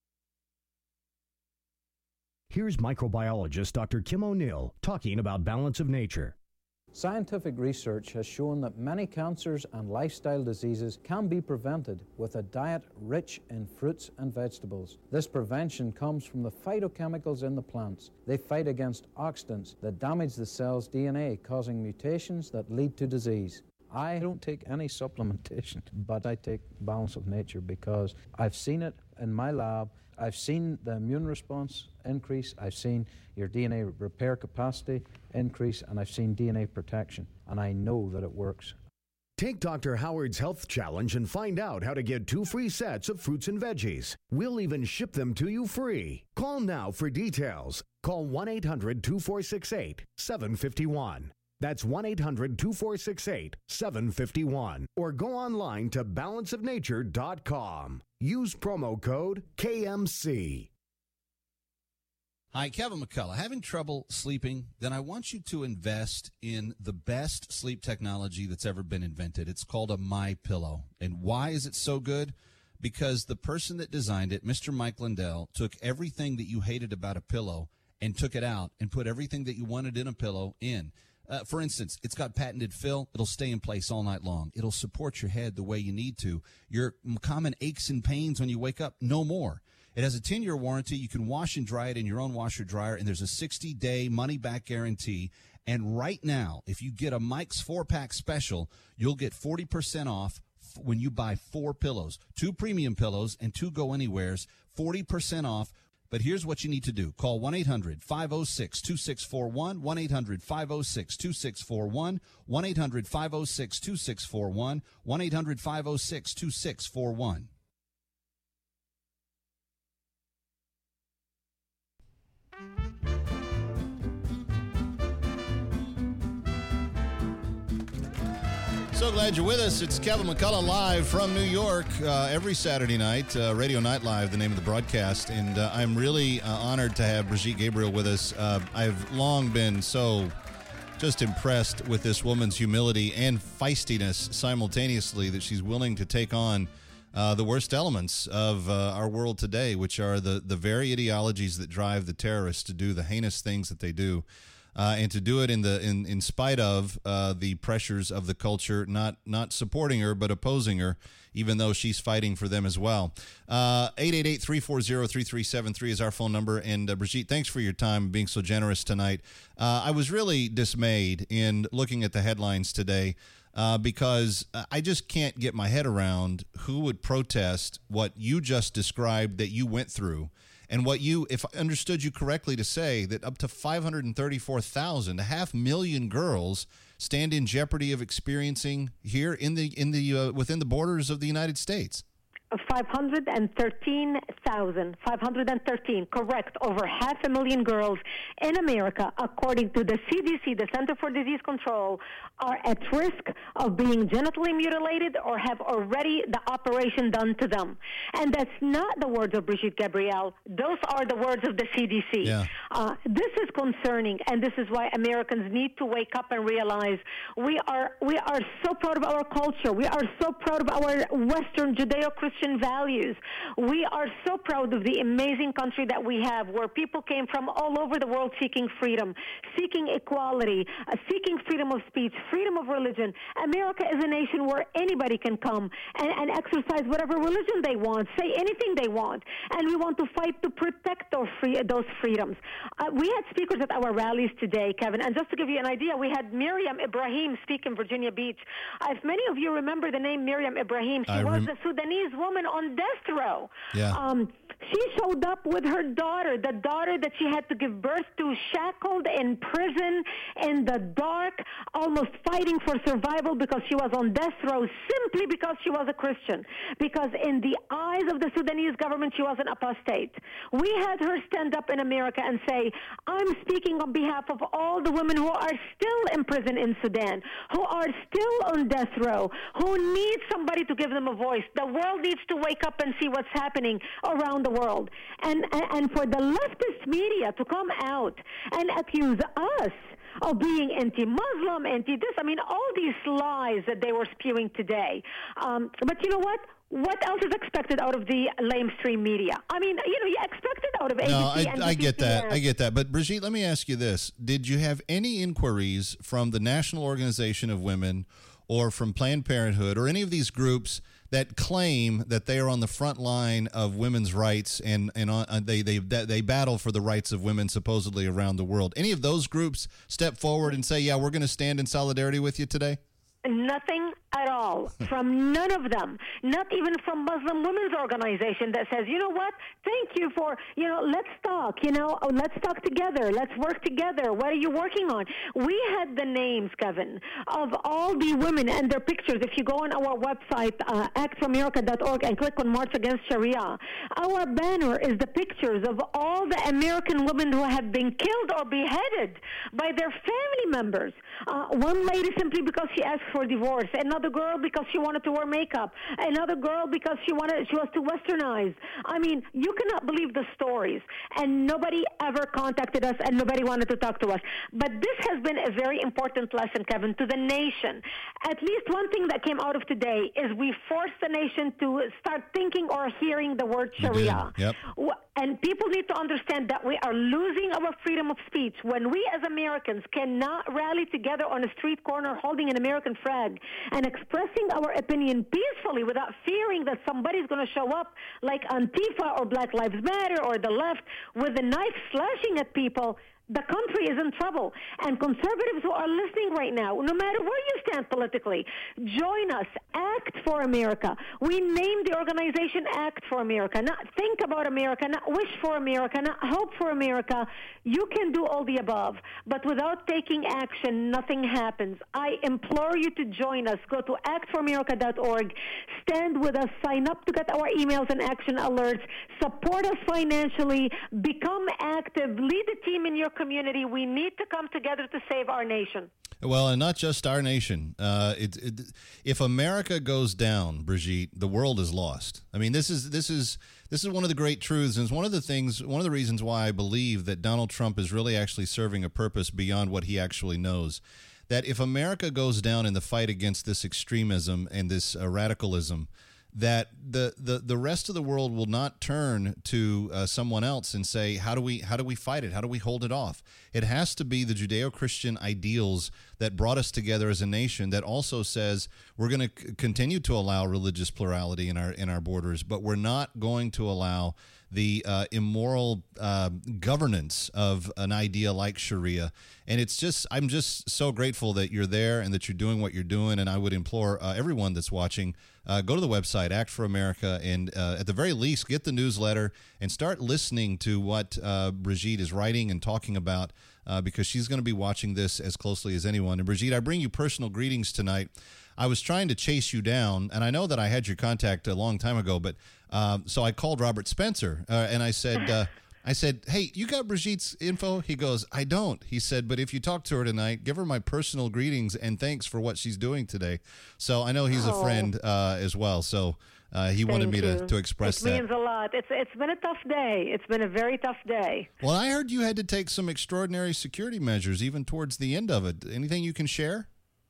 Here's microbiologist Doctor Kim O'Neill talking about balance of nature. Scientific research has shown that many cancers and lifestyle diseases can be prevented with a diet rich in fruits and vegetables. This prevention comes from the phytochemicals in the plants. They fight against oxidants that damage the cell's D N A, causing mutations that lead to disease. I don't take any supplementation, but I take Balance of Nature because I've seen it in my lab. I've seen the immune response increase, I've seen your D N A repair capacity increase, and I've seen D N A protection, and I know that it works. Take Doctor Howard's Health Challenge and find out how to get two free sets of fruits and veggies. We'll even ship them to you free. Call now for details. Call one eight hundred two four six eight seven five one. That's one eight hundred two four six eight seven five one. Or go online to balance of nature dot com. Use promo code K M C. Hi, Kevin McCullough. Having trouble sleeping? Then I want you to invest in the best sleep technology that's ever been invented. It's called a MyPillow. And why is it so good? Because the person that designed it, Mister Mike Lindell, took everything that you hated about a pillow and took it out and put everything that you wanted in a pillow in. Uh, for instance, it's got patented fill. It'll stay in place all night long. It'll support your head the way you need to. Your common aches and pains when you wake up, no more. It has a ten-year warranty. You can wash and dry it in your own washer dryer, and there's a sixty-day money-back guarantee. And right now, if you get a Mike's four-pack special, you'll get forty percent off f- when you buy four pillows, two premium pillows and two go-anywheres, forty percent off. But here's what you need to do. Call one eight hundred five oh six two six four one, one eight hundred five oh six two six four one, one eight hundred five oh six two six four one, one eight hundred five oh six two six four one. So glad you're with us. It's Kevin McCullough live from New York uh, every Saturday night. Uh, Radio Night Live, the name of the broadcast. And uh, I'm really uh, honored to have Brigitte Gabriel with us. Uh, I've long been so just impressed with this woman's humility and feistiness simultaneously, that she's willing to take on uh, the worst elements of uh, our world today, which are the, the very ideologies that drive the terrorists to do the heinous things that they do. Uh, and to do it in the in, in spite of uh, the pressures of the culture, not not supporting her but opposing her, even though she's fighting for them as well. Uh, eight eight eight, three four zero, three three seven three is our phone number. And uh, Brigitte, thanks for your time and being so generous tonight. Uh, I was really dismayed in looking at the headlines today uh, because I just can't get my head around who would protest what you just described that you went through. And what you, if I understood you correctly, to say that up to five hundred thirty-four thousand, a half million girls stand in jeopardy of experiencing here in the in the uh, within the borders of the United States. five hundred thirteen thousand. five hundred thirteen, correct. Over half a million girls in America, according to the C D C, the Center for Disease Control, are at risk of being genitally mutilated or have already the operation done to them. And that's not the words of Brigitte Gabriel. Those are the words of the C D C. Yeah. Uh, this is concerning, and this is why Americans need to wake up and realize we are we are so proud of our culture. We are so proud of our Western Judeo-Christian Christian values. We are so proud of the amazing country that we have, where people came from all over the world seeking freedom, seeking equality, uh, seeking freedom of speech, freedom of religion. America is a nation where anybody can come and, and exercise whatever religion they want, say anything they want, and we want to fight to protect those, free, those freedoms. Uh, we had speakers at our rallies today, Kevin, and just to give you an idea, we had Miriam Ibrahim speak in Virginia Beach. Uh, if many of you remember the name Miriam Ibrahim, she I was rem- a Sudanese woman on death row. Yeah. Um, she showed up with her daughter, the daughter that she had to give birth to, shackled in prison in the dark, almost fighting for survival because she was on death row simply because she was a Christian. Because in the eyes of the Sudanese government, she was an apostate. We had her stand up in America and say, I'm speaking on behalf of all the women who are still in prison in Sudan, who are still on death row, who need somebody to give them a voice. The world needs to wake up and see what's happening around the world. And, and, and for the leftist media to come out and accuse us of being anti-Muslim, anti-this, I mean, all these lies that they were spewing today. Um, but you know what? What else is expected out of the lamestream media? I mean, you know, you expect it out of A B C. No, I, and I get that. C N N. I get that. But Brigitte, let me ask you this: did you have any inquiries from the National Organization of Women, or from Planned Parenthood, or any of these groups that claim that they are on the front line of women's rights and and on, uh, they they they battle for the rights of women supposedly around the world? Any of those groups step forward and say, "Yeah, we're going to stand in solidarity with you today"? Nothing at all from none of them, not even from Muslim Women's Organization that says, you know what, thank you for, you know, let's talk, you know, oh, let's talk together, let's work together. What are you working on? We had the names, Kevin, of all the women and their pictures. If you go on our website, uh, act for america dot org, and click on March Against Sharia, our banner is the pictures of all the American women who have been killed or beheaded by their family members. Uh, one lady simply because she asked for divorce, another girl because she wanted to wear makeup, another girl because she wanted she was too westernized. I mean, you cannot believe the stories, and nobody ever contacted us, and nobody wanted to talk to us. But this has been a very important lesson, Kevin, to the nation. At least one thing that came out of today is we forced the nation to start thinking or hearing the word Sharia. Yep. And people need to understand that we are losing our freedom of speech when we as Americans cannot rally together on a street corner holding an American flag and expressing our opinion peacefully without fearing that somebody's going to show up like Antifa or Black Lives Matter or the left with a knife slashing at people. The country is in trouble. And conservatives who are listening right now, no matter where you stand politically, join us. Act for America. We named the organization Act for America. Not think about America, not wish for America, not hope for America. You can do all the above. But without taking action, nothing happens. I implore you to join us. Go to act for america dot org. Stand with us. Sign up to get our emails and action alerts. Support us financially. Become active. Lead a team in your community. We need to come together to save our nation. Well, and not just our nation. Uh, it, it, if America goes down, Brigitte, the world is lost. I mean, this is this is this is one of the great truths, and it's one of the things, one of the reasons why I believe that Donald Trump is really actually serving a purpose beyond what he actually knows. That if America goes down in the fight against this extremism and this uh, radicalism, that the, the, the rest of the world will not turn to uh, someone else and say, how do we how do we fight it? How do we hold it off? It has to be the Judeo-Christian ideals that brought us together as a nation that also says we're going to c- continue to allow religious plurality in our in our borders, but we're not going to allow the uh, immoral uh, governance of an idea like Sharia. And it's just, I'm just so grateful that you're there and that you're doing what you're doing. And I would implore uh, everyone that's watching, uh, go to the website, Act for America, and uh, at the very least, get the newsletter and start listening to what uh, Brigitte is writing and talking about, uh, because she's going to be watching this as closely as anyone. And Brigitte, I bring you personal greetings tonight. I was trying to chase you down, and I know that I had your contact a long time ago, but um, so I called Robert Spencer, uh, and I said, uh, I said, hey, you got Brigitte's info? He goes, I don't. He said, but if you talk to her tonight, give her my personal greetings and thanks for what she's doing today. So I know he's Oh. a friend uh, as well, so uh, he wanted Thank me to, you. to express it that. means a lot. It's it's been a tough day. It's been a very tough day. Well, I heard you had to take some extraordinary security measures even towards the end of it. Anything you can share?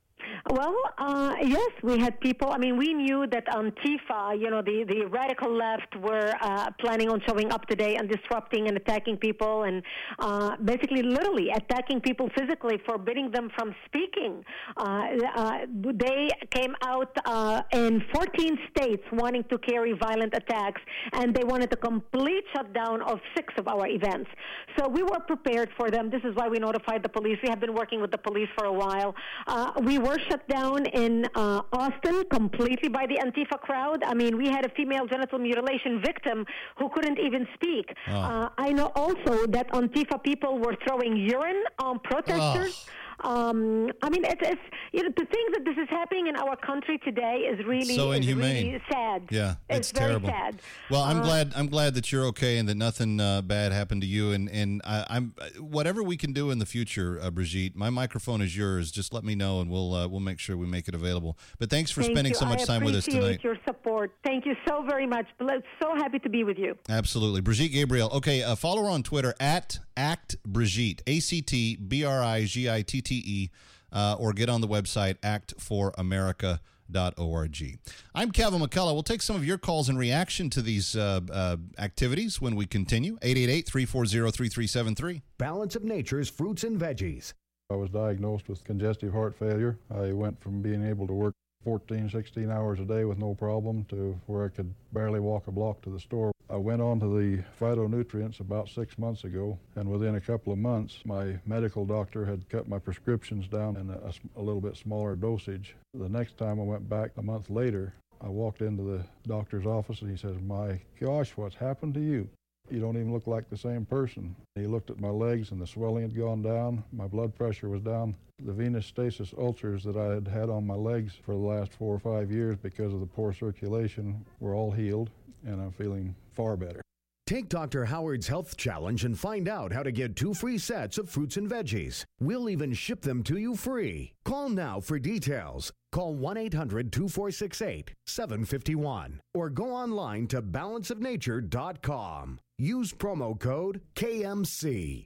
Well, uh, yes, we had people. I mean, we knew that Antifa, you know, the, the radical left were uh, planning on showing up today and disrupting and attacking people and uh, basically literally attacking people physically, forbidding them from speaking. Uh, uh, they came out uh, in fourteen states wanting to carry violent attacks, and they wanted a complete shutdown of six of our events. So we were prepared for them. This is why we notified the police. We have been working with the police for a while. Uh, we were shut down in uh, Austin completely by the Antifa crowd. I mean, we had a female genital mutilation victim who couldn't even speak. Oh. Uh, I know also that Antifa people were throwing urine on protesters. Oh. Um, I mean, it's, it's you know, to think that this is happening in our country today is really, so is inhumane. really sad. Yeah, it's, it's terrible. Very sad. Well, I'm Uh, glad. I'm glad that you're okay and that nothing uh, bad happened to you. And and I, I'm whatever we can do in the future, uh, Brigitte. My microphone is yours. Just let me know, and we'll uh, we'll make sure we make it available. But thanks for Thank spending you. so much I time with us appreciate tonight. your support. Thank you so very much. So happy to be with you. Absolutely, Brigitte Gabriel. Okay, uh, follow her on Twitter at Act Brigitte, A C T B R I G I T T E. Uh, or get on the website act for america dot org. I'm Kevin McCullough. We'll take some of your calls in reaction to these uh, uh, activities when we continue. eight eight eight, three four zero, three three seven three. Balance of Nature's fruits and veggies. I was diagnosed with congestive heart failure. I went from being able to work fourteen, sixteen hours a day with no problem to where I could barely walk a block to the store. I went on to the phytonutrients about six months ago, and within a couple of months, my medical doctor had cut my prescriptions down in a, a little bit smaller dosage. The next time I went back a month later, I walked into the doctor's office and he says, "My gosh, what's happened to you? You don't even look like the same person." He looked at my legs and the swelling had gone down. My blood pressure was down. The venous stasis ulcers that I had had on my legs for the last four or five years because of the poor circulation were all healed, and I'm feeling far better. Take Doctor Howard's Health Challenge and find out how to get two free sets of fruits and veggies. We'll even ship them to you free. Call now for details. Call one eight hundred, two four six eight, seven five one or go online to balance of nature dot com. Use promo code K M C.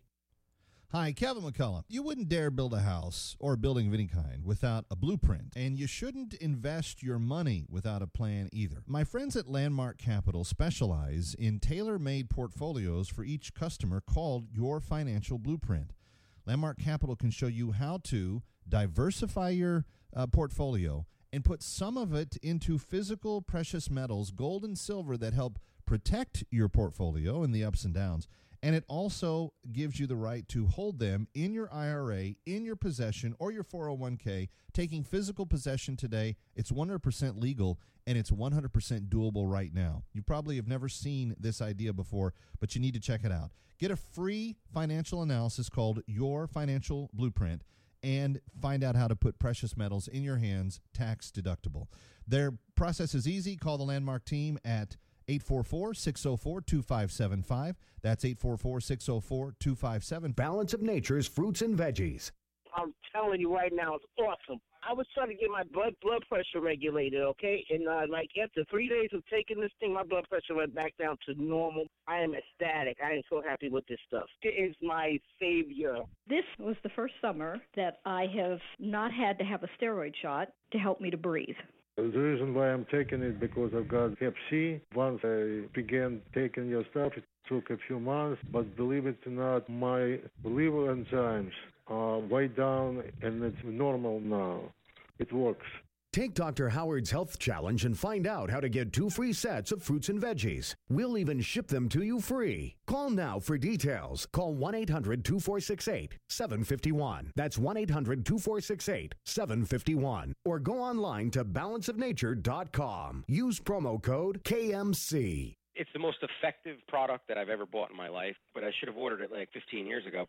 Hi, Kevin McCullough. You wouldn't dare build a house or a building of any kind without a blueprint, and you shouldn't invest your money without a plan either. My friends at Landmark Capital specialize in tailor-made portfolios for each customer called Your Financial Blueprint. Landmark Capital can show you how to diversify your uh, portfolio and put some of it into physical precious metals, gold and silver, that help protect your portfolio in the ups and downs. And it also gives you the right to hold them in your I R A, in your possession, or your four oh one k. Taking physical possession today, it's one hundred percent legal, and it's one hundred percent doable right now. You probably have never seen this idea before, but you need to check it out. Get a free financial analysis called Your Financial Blueprint and find out how to put precious metals in your hands tax deductible. Their process is easy. Call the Landmark team at eight four four, six oh four, two five seven five. That's eight four four, six oh four, two five seven five. Balance of Nature's fruits and veggies. I'm telling you right now, it's awesome. I was trying to get my blood blood pressure regulated, okay? And uh, like after three days of taking this thing, my blood pressure went back down to normal. I am ecstatic. I am so happy with this stuff. It is my savior. This was the first summer that I have not had to have a steroid shot to help me to breathe. The reason why I'm taking it because I've got hep C. Once I began taking your stuff, it took a few months, but believe it or not, my liver enzymes are way down and it's normal now. It works. Take Doctor Howard's Health Challenge and find out how to get two free sets of fruits and veggies. We'll even ship them to you free. Call now for details. Call one eight hundred, two four six eight, seven five one. That's one eight hundred, two four six eight, seven five one. Or go online to balance of nature dot com. Use promo code K M C. It's the most effective product that I've ever bought in my life, but I should have ordered it like fifteen years ago.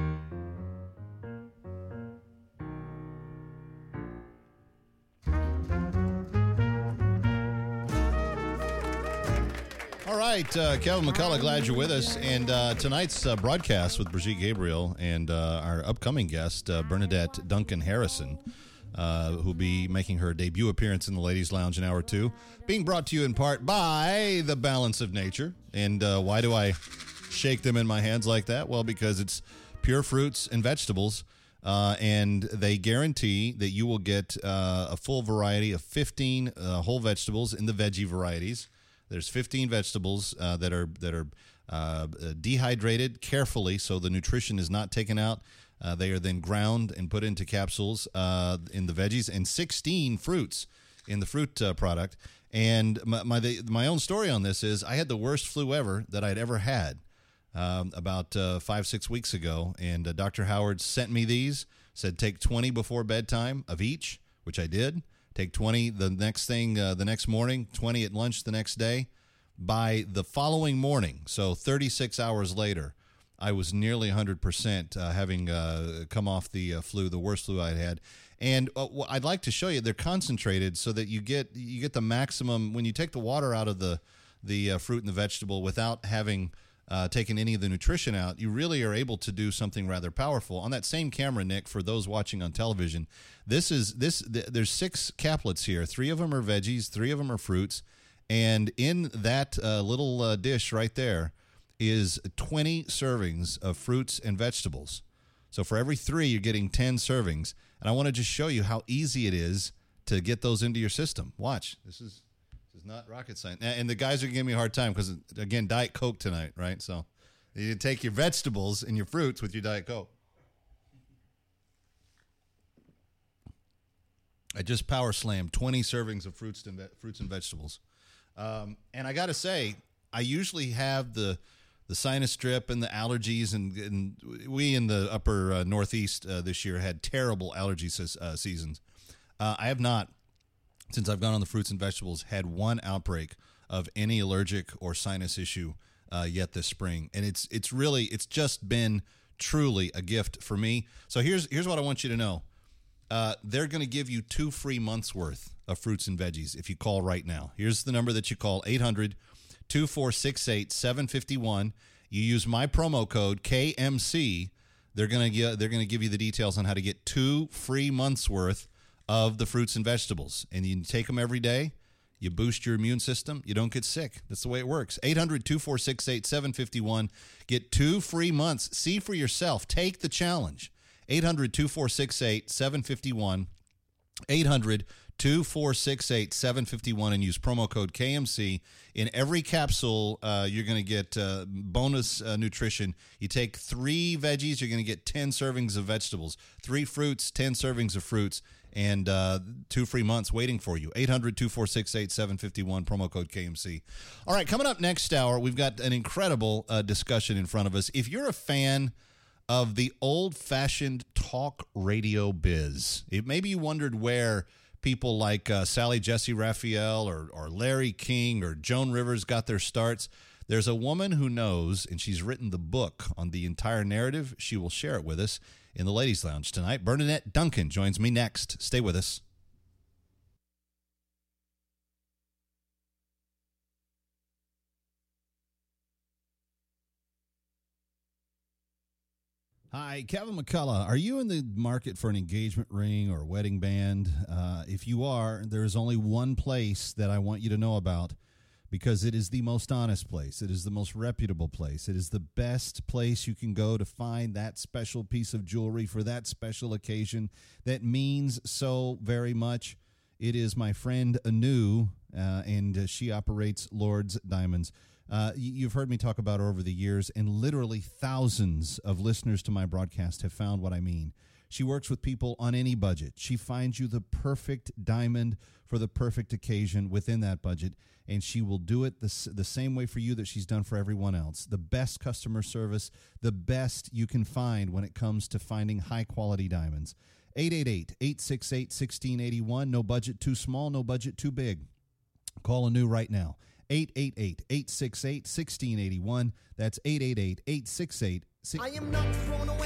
All right, uh, Kevin McCullough, glad you're with us. And uh, tonight's uh, broadcast with Brigitte Gabriel and uh, our upcoming guest, uh, Bernadette Duncan Harrison, uh, who'll be making her debut appearance in the Ladies Lounge in hour two, being brought to you in part by the Balance of Nature. And uh, why do I shake them in my hands like that? Well, because it's pure fruits and vegetables uh, and they guarantee that you will get uh, a full variety of fifteen uh, whole vegetables in the veggie varieties. There's fifteen vegetables uh, that are that are uh, dehydrated carefully, so the nutrition is not taken out. Uh, they are then ground and put into capsules uh, in the veggies, and sixteen fruits in the fruit uh, product. And my, my the, my own story on this is I had the worst flu ever that I'd ever had um, about uh, five, six weeks ago. And uh, Doctor Howard sent me these, said take twenty before bedtime of each, which I did. Take twenty the next thing, uh, the next morning, twenty at lunch the next day. By the following morning, so thirty-six hours later, I was nearly one hundred percent uh, having uh, come off the uh, flu, the worst flu I'd had. And uh, well, I'd like to show you, they're concentrated so that you get you get the maximum. When you take the water out of the, the uh, fruit and the vegetable without having uh, taken any of the nutrition out, you really are able to do something rather powerful. On that same camera, Nick, for those watching on television, this is this. Th- there's six caplets here. Three of them are veggies, three of them are fruits. And in that uh, little uh, dish right there is twenty servings of fruits and vegetables. So for every three, you're getting ten servings. And I want to just show you how easy it is to get those into your system. Watch. This is this is not rocket science. And the guys are giving me a hard time because, again, Diet Coke tonight, right? So you take your vegetables and your fruits with your Diet Coke. I just power slammed twenty servings of fruits and, ve- fruits and vegetables. Um, and I got to say, I usually have the the sinus drip and the allergies, and, and we in the upper uh, Northeast uh, this year had terrible allergy se- uh, seasons. Uh, I have not, since I've gone on the fruits and vegetables, had one outbreak of any allergic or sinus issue uh, yet this spring, and it's it's really it's just been truly a gift for me. So here's here's what I want you to know. Uh, they're going to give you two free months worth of fruits and veggies if you call right now. Here's the number that you call, eight hundred, two four six eight, seven five one. You use my promo code K M C. They're going to give they're going to give you the details on how to get two free months worth of the fruits and vegetables. And you take them every day. You boost your immune system. You don't get sick. That's the way it works. eight hundred, two four six eight, seven five one. Get two free months. See for yourself. Take the challenge. eight hundred, two four six eight, seven five one. eight hundred, two four six eight, seven five one, and use promo code K M C. In every capsule, uh, you're going to get uh, bonus uh, nutrition. You take three veggies, you're going to get ten servings of vegetables. Three fruits, ten servings of fruits, and uh, two free months waiting for you. eight hundred, two four six eight, seven five one, promo code K M C. All right, coming up next hour, we've got an incredible uh, discussion in front of us. If you're a fan of the old-fashioned talk radio biz, it, maybe you wondered where people like uh, Sally Jesse Raphael or, or Larry King or Joan Rivers got their starts. There's a woman who knows, and she's written the book on the entire narrative. She will share it with us in the Ladies' Lounge tonight. Bernadette Duncan joins me next. Stay with us. Hi, Kevin McCullough. Are you in the market for an engagement ring or a wedding band? Uh, if you are, there is only one place that I want you to know about, because it is the most honest place. It is the most reputable place. It is the best place you can go to find that special piece of jewelry for that special occasion that means so very much. It is my friend Anu, uh, and uh, she operates Lord's Diamonds. Uh, you've heard me talk about her over the years, and literally thousands of listeners to my broadcast have found what I mean. She works with people on any budget. She finds you the perfect diamond for the perfect occasion within that budget, and she will do it the, the same way for you that she's done for everyone else. The best customer service, the best you can find when it comes to finding high-quality diamonds. eight eight eight, eight six eight, one six eight one. No budget too small, no budget too big. Call Anu right now. eight eight eight, eight six eight, one six eight one. That's eight eight eight, eight six eight, one six eight one. I am not thrown away.